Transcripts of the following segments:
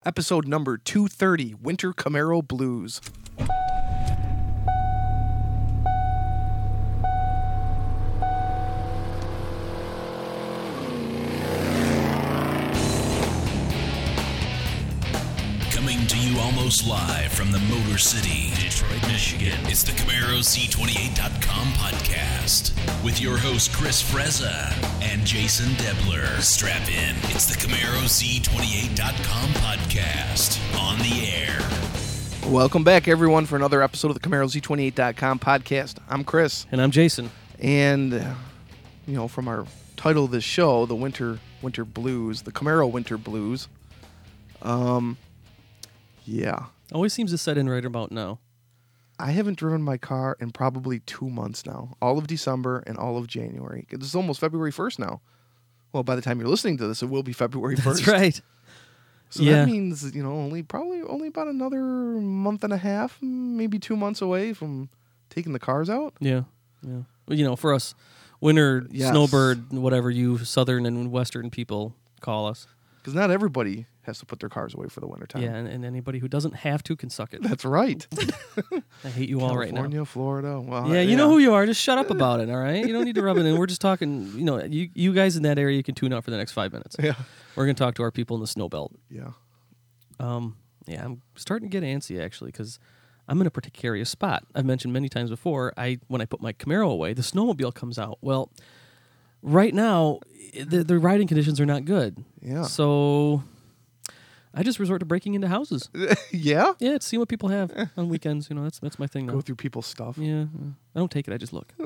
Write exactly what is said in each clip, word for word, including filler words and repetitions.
episode number two thirty, Winter Camaro Blues. Coming to you almost live from the Motor City, Detroit, Michigan. It's the Camaro C twenty-eight dot com podcast with your host Chris Frezza and Jason Debler. Strap in. It's the Camaro C twenty-eight dot com podcast on the air. Welcome back, everyone, for another episode of the Camaro C twenty-eight dot com podcast. I'm Chris. And I'm Jason. And, uh, you know, from our title of this show, the Winter Winter Blues, the Camaro Winter Blues, um... yeah. Always seems to set in right about now. I haven't driven my car in probably two months now. All of December and all of January. It's almost February first now. Well, by the time you're listening to this, it will be February first. That's right. So yeah. that means, you know, only probably only about another month and a half, maybe two months away from taking the cars out. Yeah. Yeah. Well, you know, for us winter Yes. snowbird, whatever you southern and western people call us. Because not everybody has to put their cars away for the wintertime. Yeah, and, and anybody who doesn't have to can suck it. That's right. I hate you all right now. California, Florida. Well, Yeah, you know who you are. Just shut up about it, all right? You don't need to rub it in. We're just talking, you know, you, you guys in that area, you can tune out for the next five minutes. Yeah. We're going to talk to our people in the snow belt. Yeah. Um, yeah, I'm starting to get antsy, actually, because I'm in a precarious spot. I've mentioned many times before, I when I put my Camaro away, the snowmobile comes out. Well, right now, the, the riding conditions are not good. Yeah. So I just resort to breaking into houses. Yeah? Yeah, to see what people have on weekends. You know, that's that's my thing now. Go through people's stuff. Yeah, uh, I don't take it. I just look.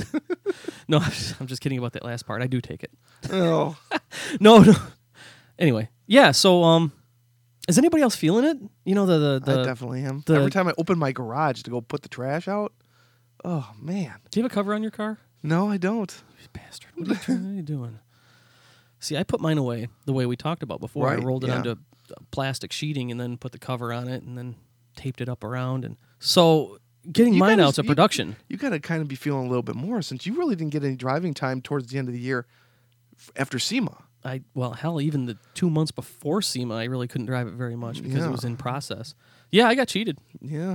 No, I'm just, I'm just kidding about that last part. I do take it. Oh. No, no. Anyway, yeah. So, um, is anybody else feeling it? You know, the the, the I definitely am. the- Every time I open my garage to go put the trash out, oh, man. Do you have a cover on your car? No, I don't. You bastard. What are you, trying, what are you doing? See, I put mine away the way we talked about before. Right, I rolled it yeah. onto plastic sheeting and then put the cover on it and then taped it up around. And so getting You mine gotta- out's a you- production. You got to kind of be feeling a little bit more since you really didn't get any driving time towards the end of the year f- after SEMA. I well, hell, even the two months before SEMA, I really couldn't drive it very much because Yeah. it was in process. Yeah, I got cheated. Yeah.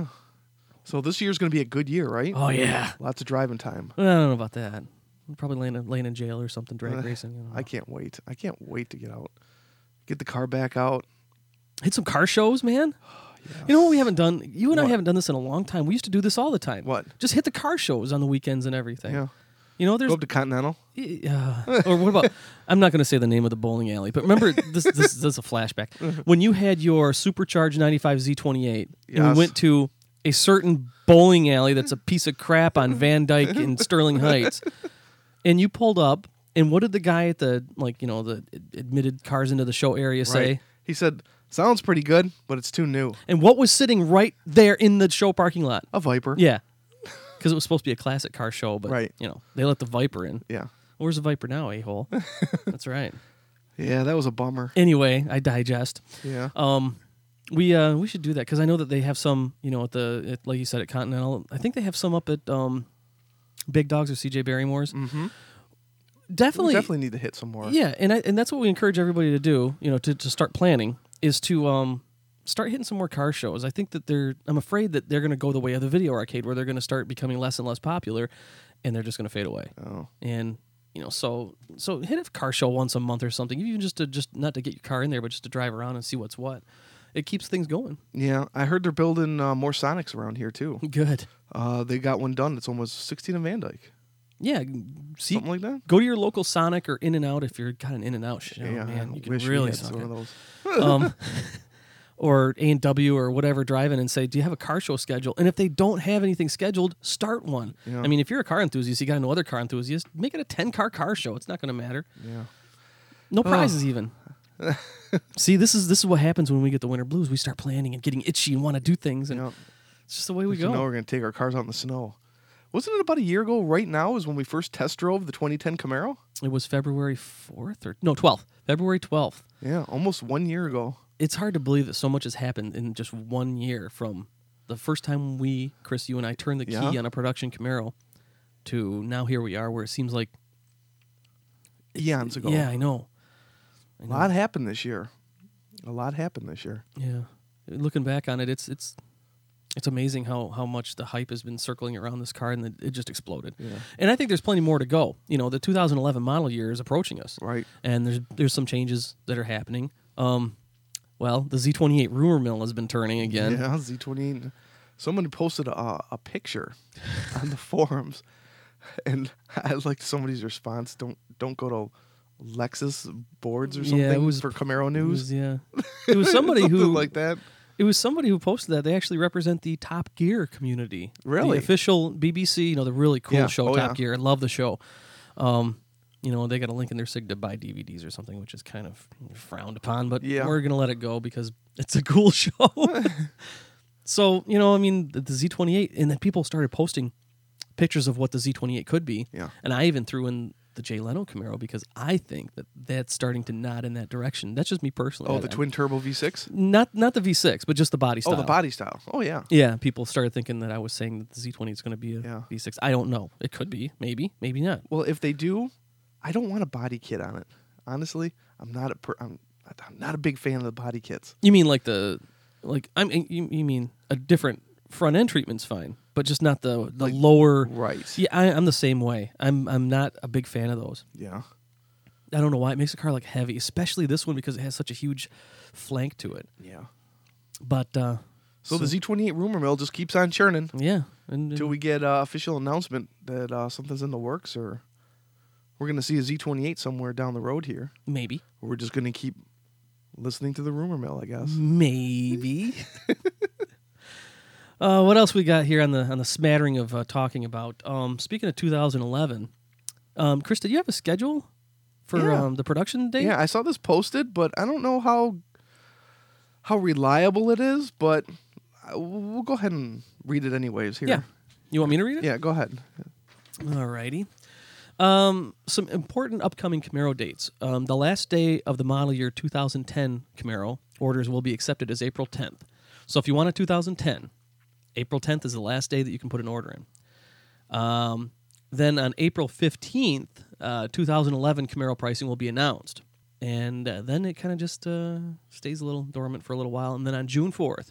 So this year's going to be a good year, right? Oh, yeah. Lots of driving time. I don't know about that. I'm probably laying in, laying in jail or something, drag Uh, racing. You know. I can't wait. I can't wait to get out. Get the car back out. Hit some car shows, man. Yes. You know what we haven't done? You and I What? haven't done this in a long time. We used to do this all the time. What? Just hit the car shows on the weekends and everything. Yeah. You know, there's Go up to Continental. Uh, or what about? I'm not going to say the name of the bowling alley, but remember this. This, this is a flashback when you had your supercharged ninety-five Z twenty-eight and Yes. we went to a certain bowling alley that's a piece of crap on Van Dyke in Sterling Heights, and you pulled up. And what did the guy at the like you know the admitted cars into the show area say? Right. He said, "Sounds pretty good, but it's too new." And what was sitting right there in the show parking lot? A Viper. Yeah, because it was supposed to be a classic car show, but Right. you know they let the Viper in. Yeah. Where's the Viper now, a-hole? That's right. Yeah, that was a bummer. Anyway, I digest. Yeah. Um, we uh we should do that because I know that they have some, you know, at the at, like you said at Continental. I think they have some up at um, Big Dogs or C J Barrymore's. Mm-hmm. Definitely, We definitely need to hit some more. yeah, and I, and that's what we encourage everybody to do. You know, to, to start planning is to um start hitting some more car shows. I think that they're. I'm afraid that they're going to go the way of the video arcade, where they're going to start becoming less and less popular, and they're just going to fade away. Oh. And you know, so so hit a car show once a month or something, even just to just not to get your car in there, but just to drive around and see what's what. It keeps things going. Yeah, I heard they're building uh, more Sonics around here too. Good. Uh, they got one done. It's almost sixteen in Van Dyke. Yeah. See, Something like that. go to your local Sonic or In and Out if you're got an In and Out. Oh, yeah, man, I you can wish we really had suck one it. of those. um, or A and W or whatever, drive in and say, do you have a car show schedule? And if they don't have anything scheduled, start one. Yeah. I mean, if you're a car enthusiast, you got to know other car enthusiasts, make it a ten-car car show. It's not going to matter. Yeah. No prizes even. See, this is this is what happens when we get the winter blues. We start planning and getting itchy and want to do things, and Yeah. it's just the way we So go. now we're going to take our cars out in the snow. Wasn't it about a year ago right now is when we first test drove the twenty ten Camaro? It was February fourth or no twelfth. February twelfth. Yeah, almost one year ago. It's hard to believe that so much has happened in just one year from the first time we, Chris, you and I turned the key Yeah. on a production Camaro to now here we are where it seems like Eons ago. Yeah, I know. I A know. lot happened this year. A lot happened this year. Yeah. Looking back on it, it's it's it's amazing how, how much the hype has been circling around this car, and it, it just exploded. Yeah. And I think there's plenty more to go. You know, the two thousand eleven model year is approaching us. Right. And there's there's some changes that are happening. Um, well, the Z twenty-eight rumor mill has been turning again. Yeah, Z twenty-eight. Someone posted a, a picture on the forums, and I liked somebody's response. Don't don't go to Lexus boards or something Yeah, it was- for Camaro It news. was, yeah. It was somebody Something who like that. It was somebody who posted that. They actually represent the Top Gear community. Really? The official B B C, you know, the really cool Yeah. show, Oh, Top yeah. Gear. I love the show. Um, you know, they got a link in their sig to buy D V Ds or something, which is kind of frowned upon, but Yeah. we're going to let it go because it's a cool show. So, you know, I mean, the, the Z twenty-eight, and then people started posting pictures of what the Z twenty-eight could be. Yeah. And I even threw in the Jay Leno Camaro because I think that that's starting to nod in that direction. That's just me personally. Oh, I- the I- twin turbo V six. Not not the V six, but just the body style. Oh, the body style. Oh yeah. Yeah, people started thinking that I was saying that the Z twenty is going to be a Yeah. V six. I don't know. It could be, maybe, maybe not. Well, if they do, I don't want a body kit on it. Honestly, I'm not a per, I'm, I'm not a big fan of the body kits. You mean like the like I mean you, you mean a different front end treatment's fine, but just not the the Like- lower. Right. Yeah, I, I'm the same way. I'm I'm not a big fan of those. Yeah. I don't know why it makes the car look heavy, especially this one because it has such a huge flank to it. Yeah. But uh, So, the Z twenty-eight rumor mill just keeps on churning yeah, and, until we get uh, official announcement that uh, something's in the works, or we're going to see a Z twenty-eight somewhere down the road here. maybe Or we're just going to keep listening to the rumor mill, I guess. Maybe. uh, what else we got here on the on the smattering of uh, talking about? Um, speaking of two thousand eleven, um, Chris, did you have a schedule for Yeah. um, the production date? Yeah, I saw this posted, but I don't know how how reliable it is, but uh, we'll go ahead and read it anyways here. Yeah. You want me to read it? Yeah, go ahead. Alrighty. Um, some important upcoming Camaro dates. Um, the last day of the model year two thousand ten Camaro orders will be accepted as April tenth. So if you want a two thousand ten, April tenth is the last day that you can put an order in. Um, then on April fifteenth, uh, two thousand eleven Camaro pricing will be announced. And uh, then it kind of just uh, stays a little dormant for a little while. And then on June fourth,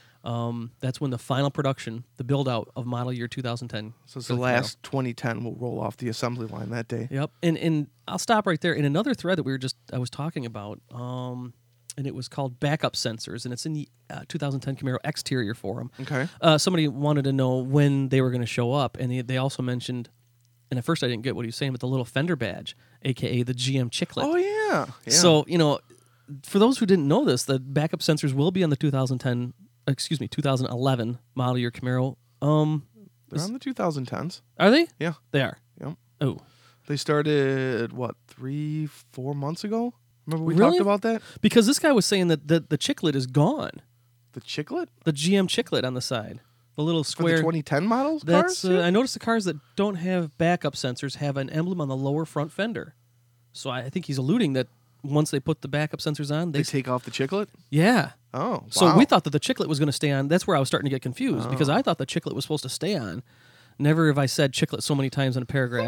um, that's when the final production, the build-out of model year two thousand ten. So it's for the Camaro. last twenty ten will roll off the assembly line that day. Yep, and and I'll stop right there. In another thread that we were just I was talking about, um, and it was called backup sensors, and it's in the uh, two thousand ten Camaro exterior forum. Okay. Uh, somebody wanted to know when they were going to show up, and they, they also mentioned, and at first I didn't get what he was saying, but the little fender badge, aka the G M chiclet. Oh yeah. yeah. So you know, for those who didn't know this, the backup sensors will be on the two thousand ten, excuse me, two thousand eleven model year Camaro. Um, they're on the twenty tens. are they? Yeah. They are. Yep. Oh. They started what three, four months ago. Remember we Really? talked about that? Because this guy was saying that the, the chiclet is gone. The chiclet The G M chiclet on the side. The little for square. the twenty ten models. That's cars? uh, I noticed the cars that don't have backup sensors have an emblem on the lower front fender. So I, I think he's alluding that once they put the backup sensors on, they, they s- take off the chiclet. yeah. Oh, So wow. we thought that the chiclet was going to stay on. That's where I was starting to get confused because I thought the chiclet was supposed to stay on. Never have I said chiclet so many times in a paragraph.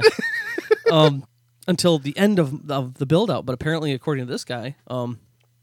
um, until the end of, of the build out, but apparently, according to this guy, um,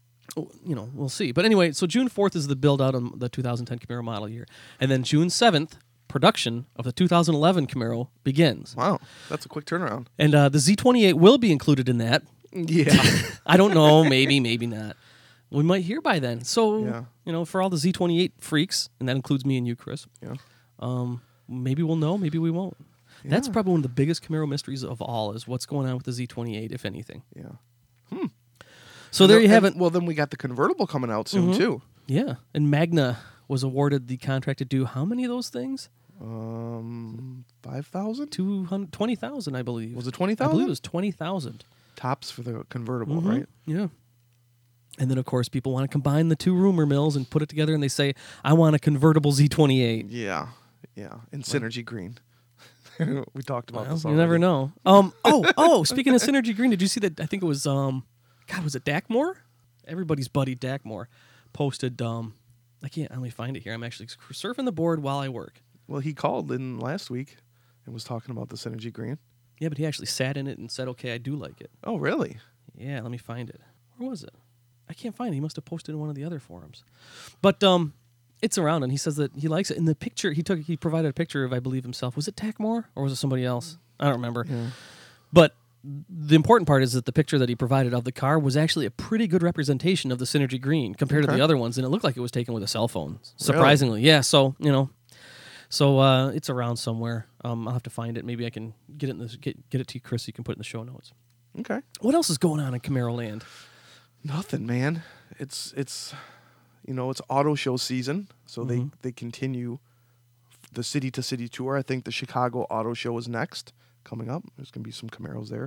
you know, we'll see. But anyway, so June fourth is the build out on the two thousand ten Camaro model year, and then June seventh, production of the two thousand eleven Camaro begins, Wow, that's a quick turnaround. and uh, the Z twenty-eight will be included in that. Yeah. I don't know, maybe, maybe not. We might hear by then. So, Yeah. you know, for all the Z twenty-eight freaks, and that includes me and you, Chris, yeah. um, maybe we'll know, maybe we won't. That's Yeah. probably one of the biggest Camaro mysteries of all is what's going on with the Z twenty-eight, if anything. Yeah. So there And you the- have and- it. Well, then we got the convertible coming out soon Mhm. too. Yeah. And Magna was awarded the contract to do how many of those things? Um, five thousand. two hundred twenty thousand, I believe. Was it twenty I believe it thousand? was twenty thousand. Tops for the convertible, Mhm. right? Yeah. And then, of course, people want to combine the two rumor mills and put it together, and they say, I want a convertible Z twenty-eight. Yeah, yeah. In Synergy Green. we talked about Well, this. you Already. never know. Um. Oh, oh. Speaking of Synergy Green, did you see that? I think it was um, God, was it Dakmore? Everybody's buddy Dakmore posted. Um, I can't. Let me find it here. I'm actually surfing the board while I work. Well, he called in last week and was talking about the Synergy Green. Yeah, but he actually sat in it and said, "Okay, I do like it." Oh, really? Yeah. Let me find it. Where was it? I can't find it. He must have posted in one of the other forums. But um, it's around, and he says that he likes it. In the picture, he took he provided a picture of, I believe, himself. Was it Tackmore or was it somebody else? I don't remember. Yeah. But the important part is that the picture that he provided of the car was actually a pretty good representation of the Synergy Green compared Okay. to the other ones, and it looked like it was taken with a cell phone. Surprisingly, yeah. So you know, so uh, it's around somewhere. Um, I'll have to find it. Maybe I can get it in this, get get it to you, Chris. So you can put it in the show notes. Okay. What else is going on in Camaro Land? Nothing, man. It's it's you know, it's auto show season, so Mhm. they they continue the city to city tour. I think the Chicago Auto Show is next coming up. There's going to be some Camaros there.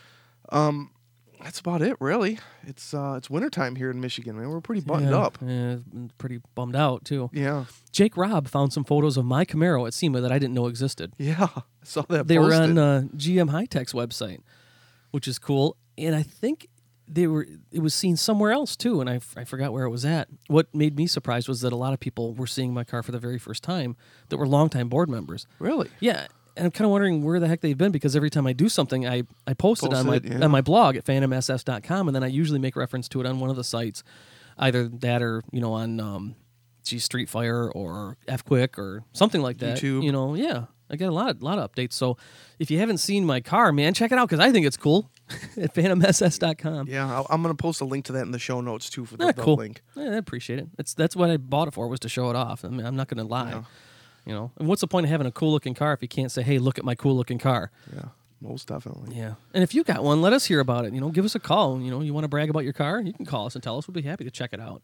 Um that's about it, really. It's uh it's wintertime here in Michigan, man. We're pretty buttoned Yeah, up. yeah, pretty bummed out too. Yeah. Jake Robb found some photos of my Camaro at SEMA that I didn't know existed. Yeah. I saw that They were posted. on uh, G M High-Tech's website, which is cool. And I think they were it was seen somewhere else too, and I, f- I forgot where it was at. What made me surprised was that a lot of people were seeing my car for the very first time that were longtime board members. Really? Yeah, and I'm kind of wondering where the heck they've been, because every time I do something, I, I post, it Post on my it, yeah. on my blog at phantom s s dot com, and then I usually make reference to it on one of the sites, either that or you know on um, gee, Street Fire or F Quick or something like that. YouTube. You know, yeah. I got a lot, lot of updates. So if you haven't seen my car, man, check it out because I think it's cool at phantom s s dot com. Yeah, I'll, I'm going to post a link to that in the show notes too for the, Ah, the cool. link. Yeah, I appreciate it. It's that's what I bought it for, was to show it off. I mean, I'm not going to lie. Yeah. You know, and what's the point of having a cool looking car if you can't say, "Hey, look at my cool looking car"? Yeah, most definitely. Yeah. And if you got one, let us hear about it. You know, give us a call. You know, you want to brag about your car, you can call us and tell us. We'll be happy to check it out.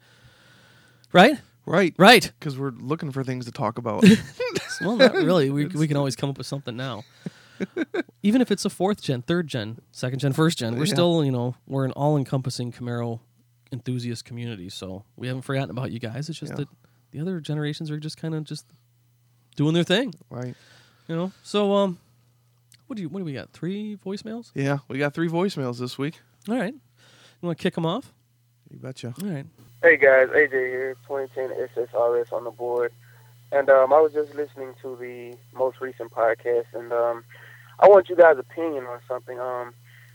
Right? Right. Right. Because we're looking for things to talk about. Well, not really. We we can always come up with something now. Even if it's a fourth gen, third gen, second gen, first gen, we're Yeah. still, you know, we're an all-encompassing Camaro enthusiast community. So we haven't forgotten about you guys. It's just Yeah. that the other generations are just kind of just doing their thing, Right. you know. So um, what do you what do we got? Three voicemails? Yeah, we got three voicemails this week. All right. You want to kick them off? You betcha. All right. Hey guys, A J here, twenty ten S S R S on the board. And um, I was just listening to the most recent podcast, and um, I want you guys' opinion on something. Um,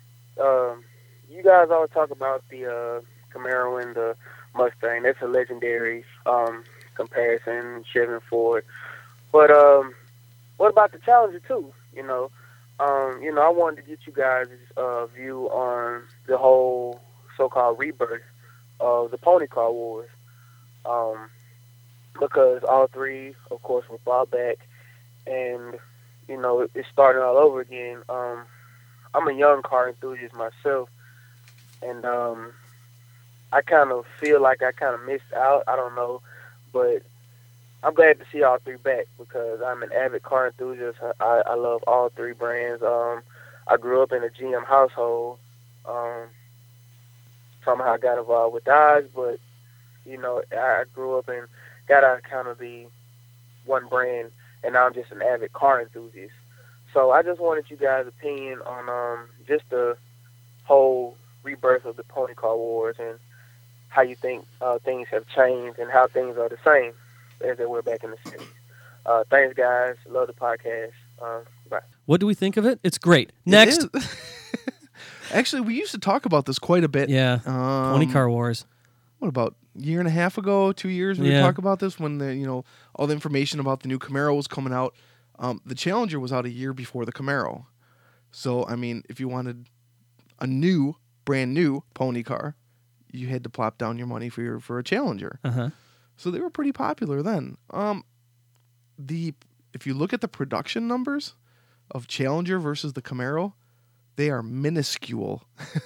um, you guys always talk about the uh, Camaro and the Mustang. That's a legendary um, comparison, Chevy and Ford. But um, what about the Challenger too? You know, um, you know, I wanted to get you guys' uh, view on the whole so-called rebirth of the pony car wars, um, because all three, of course, were brought back, and you know it, it's starting all over again. Um, I'm a young car enthusiast myself, and um, I kind of feel like I kind of missed out. I don't know, but I'm glad to see all three back because I'm an avid car enthusiast. I, I love all three brands. Um, I grew up in a G M household. Um, Somehow I got involved with Dodge, but, you know, I grew up and got out of kind of the one brand, and now I'm just an avid car enthusiast. So I just wanted you guys' opinion on um, just the whole rebirth of the pony car wars and how you think uh, things have changed and how things are the same as they were back in the seventies. Uh, thanks, guys. Love the podcast. Uh, bye. What do we think of it? It's great. Next. It is. Actually, we used to talk about this quite a bit. Yeah. Um, Pony car wars. What about a year and a half ago, two years? We Yeah. would talk about this when the you know all the information about the new Camaro was coming out. Um, the Challenger was out a year before the Camaro, so I mean, if you wanted a new, brand new pony car, you had to plop down your money for your for a Challenger. Uh huh. So they were pretty popular then. Um, the if you look at the production numbers of Challenger versus the Camaro, they are minuscule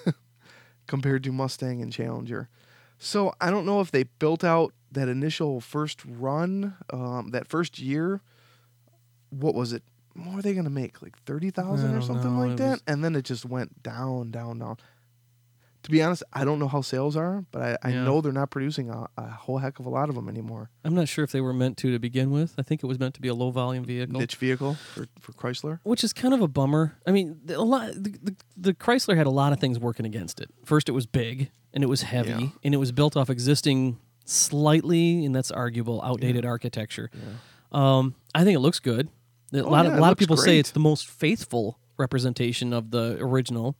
compared to Mustang and Challenger. So I don't know if they built out that initial first run, um, that first year. What was it? What were they going to make? Like thirty thousand I or don't something know. like It that? was- And then it just went down, down, down. To be honest, I don't know how sales are, but I, I Yeah. know they're not producing a, a whole heck of a lot of them anymore. I'm not sure if they were meant to to begin with. I think it was meant to be a low volume vehicle. Niche vehicle for, for Chrysler. Which is kind of a bummer. I mean, the- a lot. The, the, the Chrysler had a lot of things working against it. First, it was big and it was heavy, Yeah. and it was built off existing, slightly, and that's arguable, outdated architecture. Um, I think it looks good. A Oh, lot yeah, of it a lot of looks people say great. it's the most faithful representation of the original.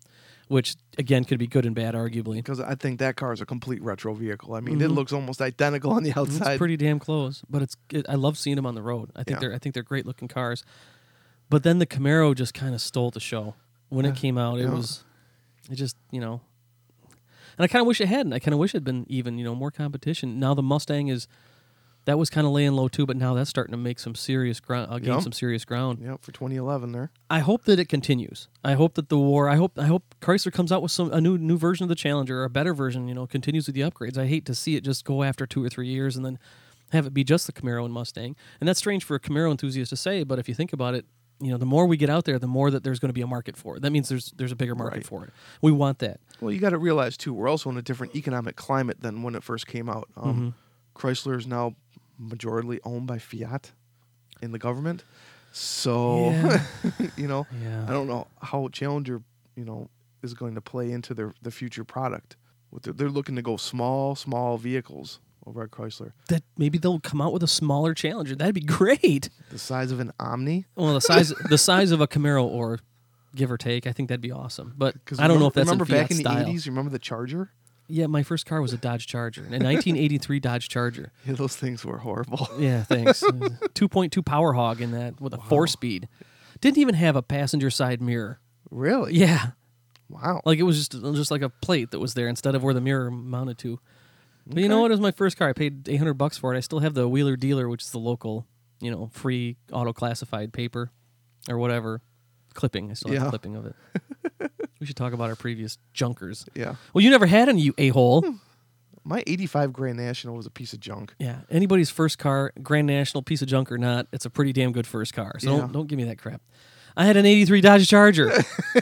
which again could be good and bad, arguably. Because I think that car is a complete retro vehicle. I mean, Mhm. it looks almost identical on the outside. It's pretty damn close, but it's. It, I love seeing them on the road. I think Yeah. they're. I think they're great looking cars. But then the Camaro just kind of stole the show when it came out. It Yeah. was, it just you know, and I kind of wish it hadn't. I kind of wish it had been even, you know, more competition. Now the Mustang is, that was kind of laying low too, but now that's starting to make some serious ground, uh, gain Yep. some serious ground. Yep, for twenty eleven there. I hope that it continues. I hope that the war. I hope. I hope Chrysler comes out with some a new new version of the Challenger, or a better version. You know, continues with the upgrades. I hate to see it just go after two or three years and then have it be just the Camaro and Mustang. And that's strange for a Camaro enthusiast to say, but if you think about it, you know, the more we get out there, the more that there's going to be a market for it. That means there's there's a bigger market Right. for it. We want that. Well, you got to realize too, we're also in a different economic climate than when it first came out. Um, Chrysler is now majority owned by Fiat in the government, so Yeah. you know, Yeah. I don't know how Challenger, you know, is going to play into their the future product. With the, they're looking to go small, small vehicles over at Chrysler, That maybe they'll come out with a smaller Challenger. That'd be great. the size of an Omni. Well, the size the size of a Camaro, or give or take, I think that'd be awesome. But I don't know if that's remember in Fiat back in style. the eighties. You remember the Charger? Yeah, my first car was a Dodge Charger, a nineteen eighty-three Dodge Charger. Yeah, those things were horrible. Yeah, thanks. two point two Power Hog in that with a four-speed. Didn't even have a passenger side mirror. Really? Yeah, Wow. like it was just just like a plate that was there instead of where the mirror mounted to. But you know Okay. what? It was my first car. I paid eight hundred bucks for it. I still have the Wheeler Dealer, which is the local, you know, free auto classified paper or whatever clipping. I still have Yeah. the clipping of it. We should talk about our previous junkers. Yeah. Well, you never had any, you a-hole. My eighty-five Grand National was a piece of junk. Yeah, anybody's first car, Grand National, piece of junk or not, it's a pretty damn good first car. So Yeah. don't, don't give me that crap. I had an eighty-three Dodge Charger.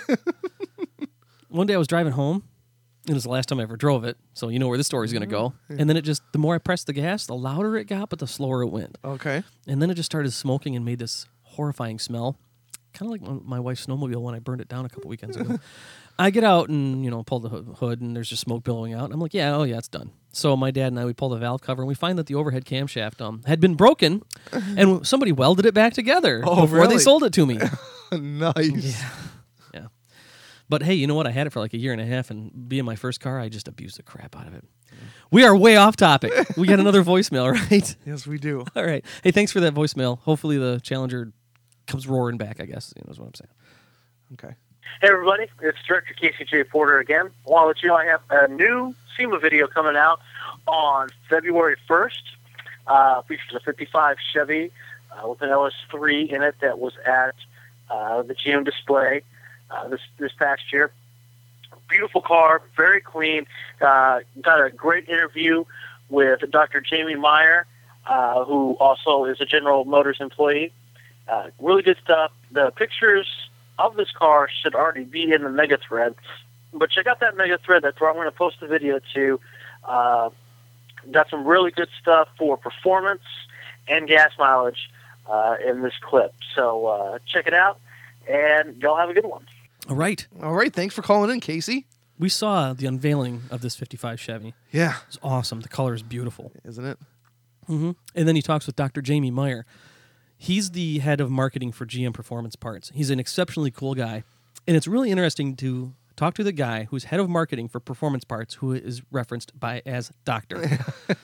One day I was driving home, and it was the last time I ever drove it, so you know where this story's going to go. And then it just, the more I pressed the gas, the louder it got, but the slower it went. Okay. And then it just started smoking and made this horrifying smell. Kind of like my- my wife's snowmobile when I burned it down a couple weekends ago. I get out and, you know, pull the hoo- hood, and there's just smoke billowing out. I'm like, yeah, oh, yeah, it's done. So my dad and I, we pull the valve cover, and we find that the overhead camshaft um, had been broken, and somebody welded it back together Oh, before they really? sold it to me. Nice. Yeah. But hey, you know what? I had it for like a year and a half, and being my first car, I just abused the crap out of it. We are way off topic. We got another voicemail, right? Yes, we do. All right. Hey, thanks for that voicemail. Hopefully the Challenger comes roaring back, I guess, you know, is what I'm saying. Okay. Hey everybody, it's Director Casey J. Porter again. I want to let you know I have a new SEMA video coming out on February first. Uh, features a fifty-five Chevy uh, with an L S three in it that was at uh, the G M display uh, this this past year. Beautiful car, very clean. Uh, got a great interview with Doctor Jamie Meyer, uh, who also is a General Motors employee. Uh, really good stuff. The pictures of this car should already be in the mega thread, but check out that mega thread. That's where I'm going to post the video to. Uh, got some really good stuff for performance and gas mileage uh, in this clip. So uh, check it out, and y'all have a good one. All right. All right. Thanks for calling in, Casey. We saw the unveiling of this fifty-five Chevy. Yeah. It's awesome. The color is beautiful. Isn't it? Mm-hmm. And then he talks with Doctor Jamie Meyer. He's the head of marketing for G M Performance Parts. He's an exceptionally cool guy. And it's really interesting to talk to the guy who's head of marketing for Performance Parts, who is referenced by as Doctor.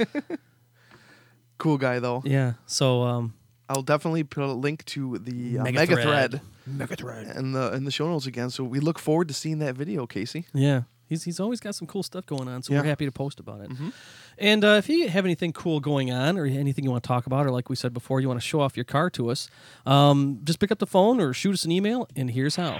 Cool guy, though. Yeah. So, um, I'll definitely put a link to the uh, Mega mega, thread. thread Mega thread. in the in the show notes again. So we look forward to seeing that video, Casey. Yeah. He's he's always got some cool stuff going on, so Yeah. we're happy to post about it. And uh, if you have anything cool going on or anything you want to talk about, or like we said before, you want to show off your car to us, um, just pick up the phone or shoot us an email, and here's how.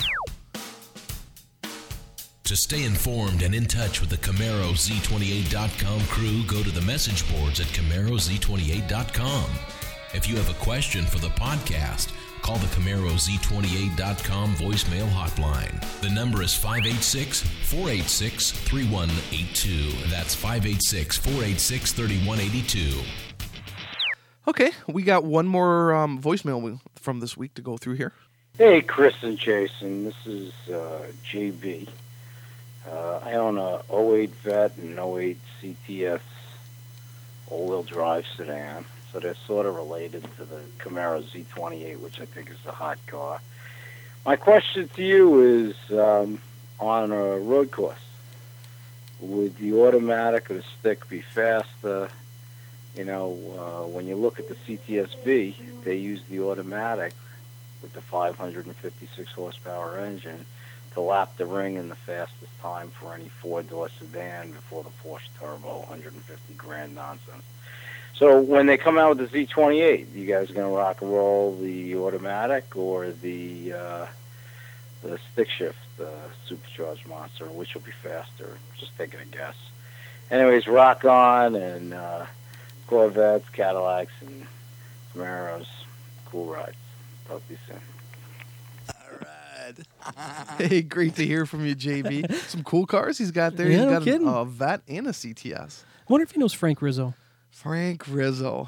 To stay informed and in touch with the Camaro Z twenty-eight dot com crew, go to the message boards at Camaro Z twenty-eight dot com. If you have a question for the podcast, call the Camaro Z twenty-eight dot com voicemail hotline. The number is five eight six, four eight six, three one eight two. That's five eight six, four eight six, three one eight two. Okay, we got one more um, voicemail we- from this week to go through here. Hey, Chris and Jason. This is uh, J B. Uh, I own a oh eight Vet and oh eight C T S all-wheel drive sedan, so they're sort of related to the Camaro Z twenty-eight, which I think is a hot car. My question to you is, um, on a road course. Would the automatic or the stick be faster? You know, uh, when you look at the C T S V, they use the automatic with the five hundred fifty-six horsepower engine to lap the ring in the fastest time for any four-door sedan before the Porsche Turbo, one hundred fifty grand nonsense. So when they come out with the Z twenty-eight, you guys going to rock and roll the automatic or the uh, the stick shift, the supercharged monster, which will be faster? Just taking a guess. Anyways, rock on, and uh, Corvettes, Cadillacs, and Camaros, cool rides. Talk to you soon. Hey, great to hear from you, J B. Some cool cars he's got there. Yeah, he's no got kidding. a Vet and a C T S. I wonder if he knows Frank Rizzo. Frank Rizzo.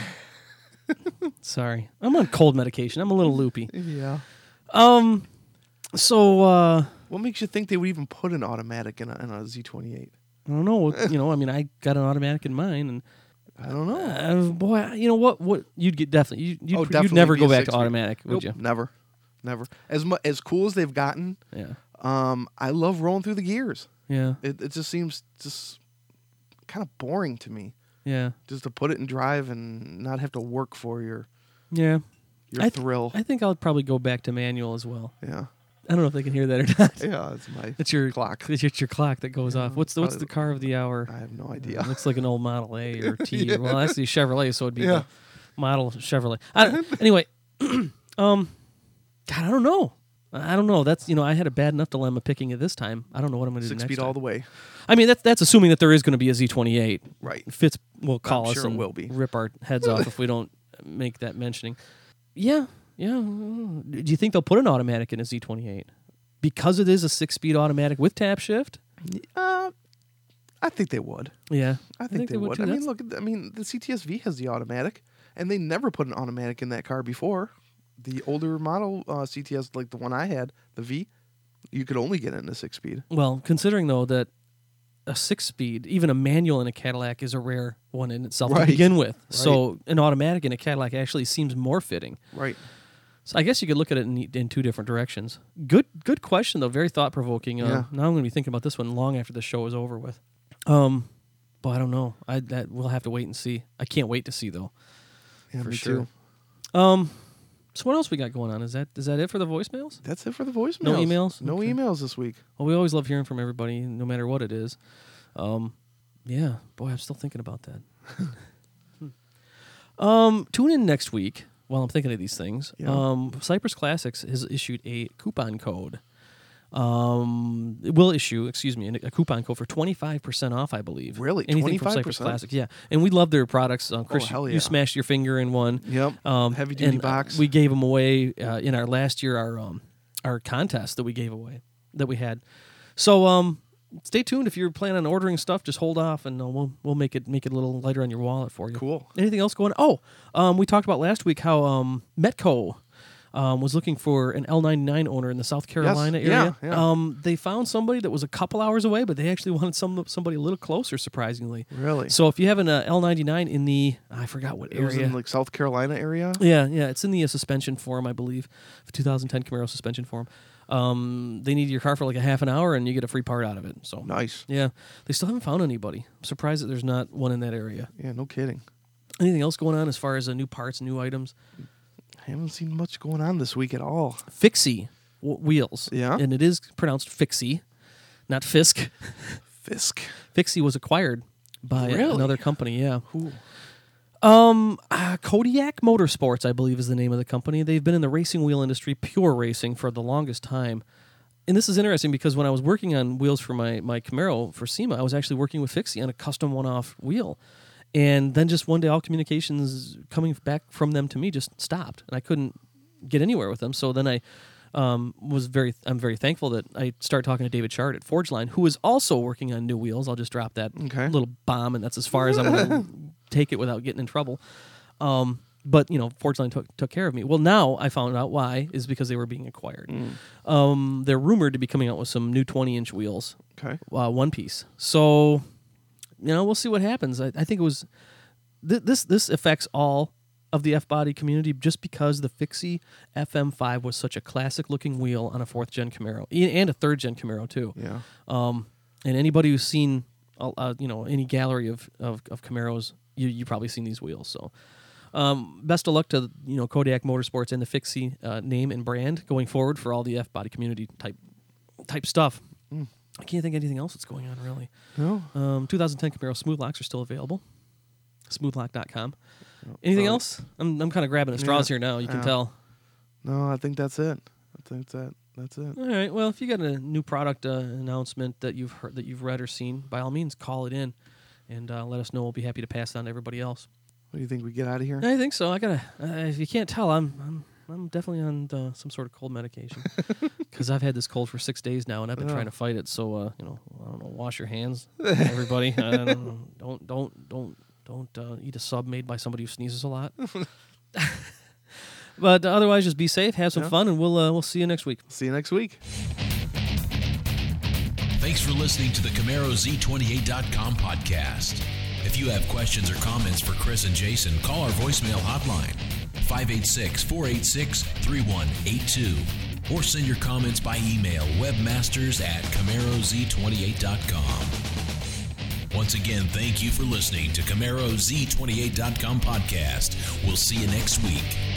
Sorry. I'm on cold medication. I'm a little loopy. Yeah. Um, so, uh, What makes you think they would even put an automatic in a, in a Z twenty-eight? I don't know. You know, I mean, I got an automatic in mine, and I don't know. uh, boy, you know what? What you'd get definitely. You, you'd, Oh, you'd definitely never be go a back to six-speed. automatic, would Nope, you? never. Never. As mu- as cool as they've gotten, Yeah. um, I love rolling through the gears. Yeah. It it just seems just kind of boring to me. Yeah. Just to put it in drive and not have to work for your Yeah. your I th- thrill. I think I'll probably go back to manual as well. yeah. I don't know if they can hear that or not. Yeah, it's my It's your clock. It's your, it's your clock that goes Yeah, off. What's the What's the probably- car of the hour? I have no Uh, idea. It looks like an old Model A or T. Yeah. Well, actually Chevrolet, so it'd be Yeah. the model Chevrolet. I, anyway, um, God, I don't know. I don't know. That's you know, I had a bad enough dilemma picking it this time. I don't know what I'm going to do Six next speed time. all the way. I mean, that's that's assuming that there is going to be a Z twenty-eight. Right. Fitz will call I'm us sure it and will be. rip our heads off if we don't make that mentioning. Yeah, yeah. Do you think they'll put an automatic in a Z twenty-eight because it is a six-speed automatic with tap shift? Uh, I think they would. Yeah, I think, they, would. too. I mean, That's- look. at- I mean, the C T S V has the automatic, and they never put an automatic in that car before. The older model uh, C T S, like the one I had, the V, you could only get it in a six speed. Well, considering though that a six-speed, even a manual in a Cadillac, is a rare one in itself Right. to begin with. So an automatic in a Cadillac actually seems more fitting. Right. So I guess you could look at it in, in two different directions. Good, good question though. Very thought provoking. Uh, Yeah. Now I'm going to be thinking about this one long after the show is over with. Um, but I don't know. I that we'll have to wait and see. I can't wait to see though. Yeah, for me sure. too. Um, so what else we got going on? Is that is that it for the voicemails? That's it for the voicemails. No emails? No Okay. emails this week. Well, we always love hearing from everybody, no matter what it is. Um, yeah, boy, I'm still thinking about that. um, tune in next week while I'm thinking of these things. Yeah. Um, Cypress Classics has issued a coupon code. Um, it will issue, excuse me, a coupon code for twenty-five percent off, I believe. Really? Anything from Cypress twenty-five percent? Classics, yeah. And we love their products. Uh, Chris, Oh, hell you, yeah. you smashed your finger in one. Yep. Um, Heavy duty and, uh, box. we gave them away uh, in our last year, our um, our contest that we gave away that we had. So um, stay tuned. If you're planning on ordering stuff, just hold off, and uh, we'll we'll make it make it a little lighter on your wallet for you. Cool. Anything else going? Oh, um, we talked about last week how um, Metco. Um, was looking for an L ninety-nine owner in the South Carolina yeah, area. yeah. Um, they found somebody that was a couple hours away, but they actually wanted some somebody a little closer, surprisingly. Really? So if you have an uh, L ninety-nine in the, I forgot what It was area. in like South Carolina area. Yeah, yeah, it's in the uh, suspension form, I believe, two thousand ten Camaro suspension form. Um, they need your car for like a half an hour, and you get a free part out of it. So Nice. yeah, they still haven't found anybody. I'm surprised that there's not one in that area. Yeah, no kidding. Anything else going on as far as uh, new parts, new items? I haven't seen much going on this week at all. Fixie w- wheels. Yeah? and it is pronounced Fixie, not Fisk. Fisk. Fixie was acquired by Really? another company. Yeah. Who? Um, uh, Kodiak Motorsports, I believe, is the name of the company. They've been in the racing wheel industry, pure racing, for the longest time. And this is interesting because when I was working on wheels for my, my Camaro for SEMA, I was actually working with Fixie on a custom one-off wheel. And then just one day, all communications coming back from them to me just stopped, and I couldn't get anywhere with them. So then I um, was very, I'm very thankful that I started talking to David Chard at Forgeline, who is also working on new wheels. I'll just drop that Okay. little bomb, and that's as far as I'm going to take it without getting in trouble. Um, but you know, Forgeline took took care of me. Well, now I found out why is because they were being acquired. Um, they're rumored to be coming out with some new twenty inch wheels, Okay. uh, one piece. So, you know, we'll see what happens. I, I think it was th- this. This affects all of the F-body community just because the Fixie F M five was such a classic-looking wheel on a fourth-gen Camaro e- and a third-gen Camaro, too. Yeah. Um, and anybody who's seen, uh, you know, any gallery of, of, of Camaros, you you probably seen these wheels. So, um, best of luck to you know Kodiak Motorsports and the Fixie uh, name and brand going forward for all the F-body community type type stuff. Mm. I can't think of anything else that's going on really. No. Um, twenty ten Camaro smooth locks are still available. smooth lock dot com. Anything Uh, else? I'm I'm kind of grabbing at straws yeah, here now. You can yeah. tell. No, I think that's it. I think that that's it. All right. Well, if you got a new product uh, announcement that you've heard, that you've read or seen, by all means, call it in and uh, let us know. We'll be happy to pass it on to everybody else. What do you think we get out of here? I think so. I gotta. Uh, if you can't tell, I'm I'm I'm definitely on uh, some sort of cold medication because I've had this cold for six days now, and I've been Oh. trying to fight it. So uh, you know, I don't know. Wash your hands, everybody. I don't, know. don't don't don't don't uh, eat a sub made by somebody who sneezes a lot. But otherwise, just be safe, have some Yeah. fun, and we'll uh, we'll see you next week. See you next week. Thanks for listening to the Camaro Z twenty-eight dot com podcast. If you have questions or comments for Chris and Jason, call our voicemail hotline, five eight six, four eight six, three one eight two, or send your comments by email, webmasters at Camaro Z twenty-eight dot com. Once again, thank you for listening to Camaro Z twenty-eight dot com podcast. We'll see you next week.